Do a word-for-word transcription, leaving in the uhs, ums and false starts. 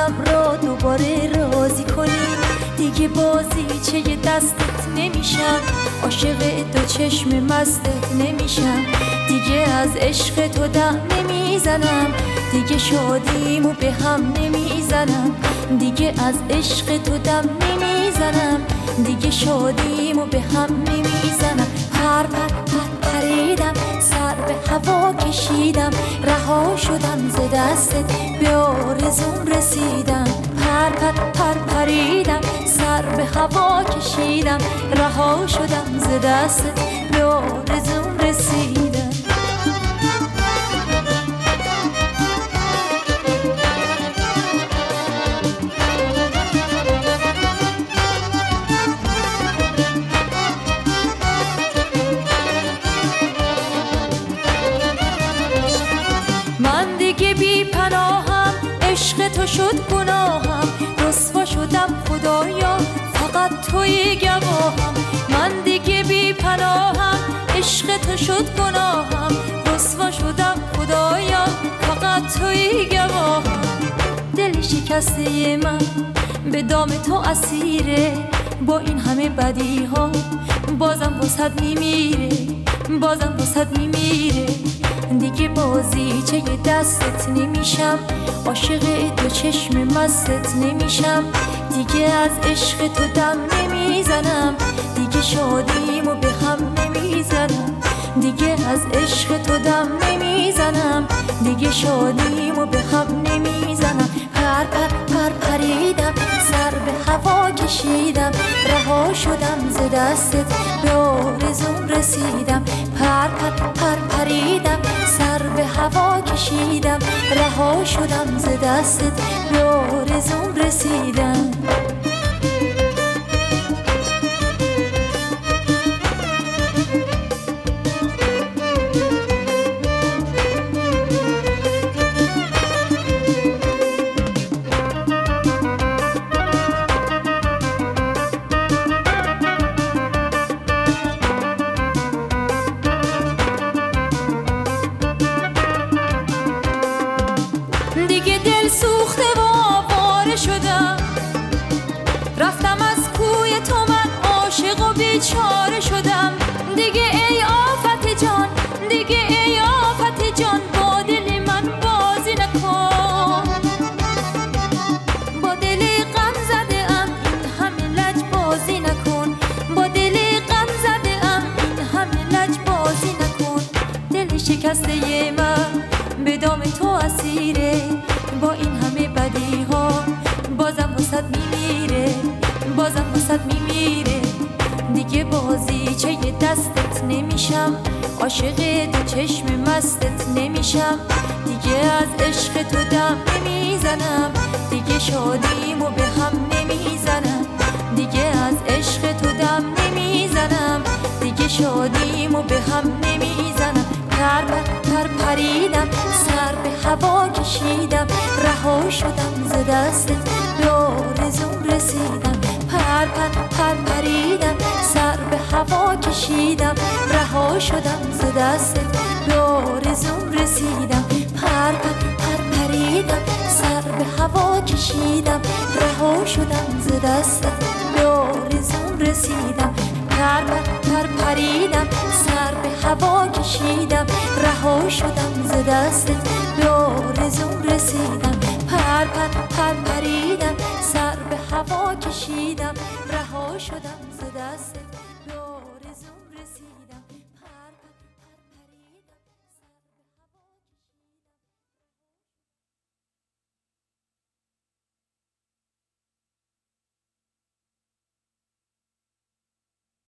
خواستم را دوباره راضی کنی، دیگه بازیچه دستت نمیشم، عاشق دو چشم مستت نمیشم، دیگه از عشق تو دم نمیزنم، دیگه شادیمو به هم نمیزنم، دیگه از عشق تو دم نمیزنم، دیگه شادیمو به هم نمیزنم. پر پر پر پریدم، سر به هوا کشیدم، رها شدم ز دستت، به آرزوم رسیدم. پر پر پر پریدم، سر به هوا کشیدم، رها شدم ز دستت، به آرزوم رسیدم. من دیگه بی پناهم، عشق تو شد گناهم، رسوا شدم خدایا، فقط توی گواهم. من دیگه بی پناهم، عشق تو شد گناهم، رسوا شدم خدایا، فقط توی گواهم. دل شکسته من به دام تو اسیره، با این همه بدی ها بازم واسد میمیره، بازم واسد میمیره. دیگه بازیچه دستت نمیشم، عاشق دو چشم مستت نمیشم، دیگه از عشق تو دم نمیزنم، دیگه شادیمو به هم نمیزنم، دیگه از عشق تو دم نمیزنم، دیگه شادیمو به هم نمیزنم. پر پر پر پریدم، سر به هوا کشیدم، رها شدم ز دستت، به آرزوم رسیدم. پر پر پر پریدم، سر به هوا کشیدم، رها شدم ز دستت، به آرزوم رسیدم. دیگه دل سوخته و آواره شدم، رفتم از کوی تو، من عاشق و بیچاره شدم. دیگه ای آفت جان، دیگه ای آفت جان، با دل من بازی نکن، با دل غم زده ام این همه لج بازی نکن، با دل غم زده ام این همه لج بازی نکن. دل شکسته من به دام تو اسیره، با این همه بدی ها بازم واسد میمیره، بازم واسد میمیره. دیگه بازیچه دستت نمیشم، عاشق دو چشم مستت نمیشم، دیگه از عشق تو دم نمیزنم، دیگه شادیمو به هم نمیزنم، دیگه از عشق تو دم نمیزنم، دیگه شادیمو به هم نمیزنم. پر پر پر پریدم، سر به هوا کشیدم، رها شدم ز دستت، به آرزوم رسیدم. پر پر پر پریدم، سر به هوا کشیدم، رها شدم ز دستت، به آرزوم رسیدم. پر پر پر پریدم، سر به هوا کشیدم، رها شدم ز دستت، به آرزوم رسیدم. پر پر پر پریدم، سر به هوا کشیدم، رها شدم ز دستت، به آرزوم رسیدم. پر پر پر پریدم، سر به هوا کشیدم، رها شدم ز دستت.